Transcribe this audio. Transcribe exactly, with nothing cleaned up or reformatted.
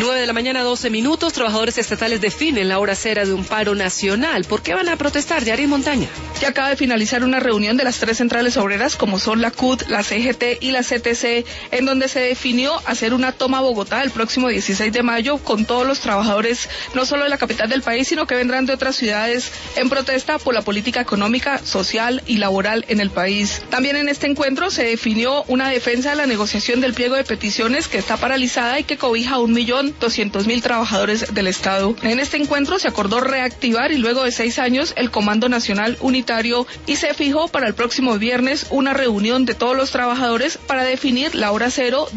nueve de la mañana, doce minutos. Trabajadores estatales definen la hora cero de un paro nacional. ¿Por qué van a protestar? Yarin Montaña. Ya acaba de finalizar una reunión de las tres centrales obreras, como son la C U T, la C G T y la C T C, en donde se definió hacer una toma a Bogotá el próximo dieciséis de mayo con todos los trabajadores, no solo de la capital del país, sino que vendrán de otras ciudades en protesta por la política económica, social y laboral en el país. También en este encuentro se definió una defensa de la negociación del pliego de peticiones que está paralizada y que cobija a un millón doscientos mil trabajadores del Estado. En este encuentro se acordó reactivar y luego de seis años el Comando Nacional Unitario y se fijó para el próximo viernes una reunión de todos los trabajadores para definir la hora cero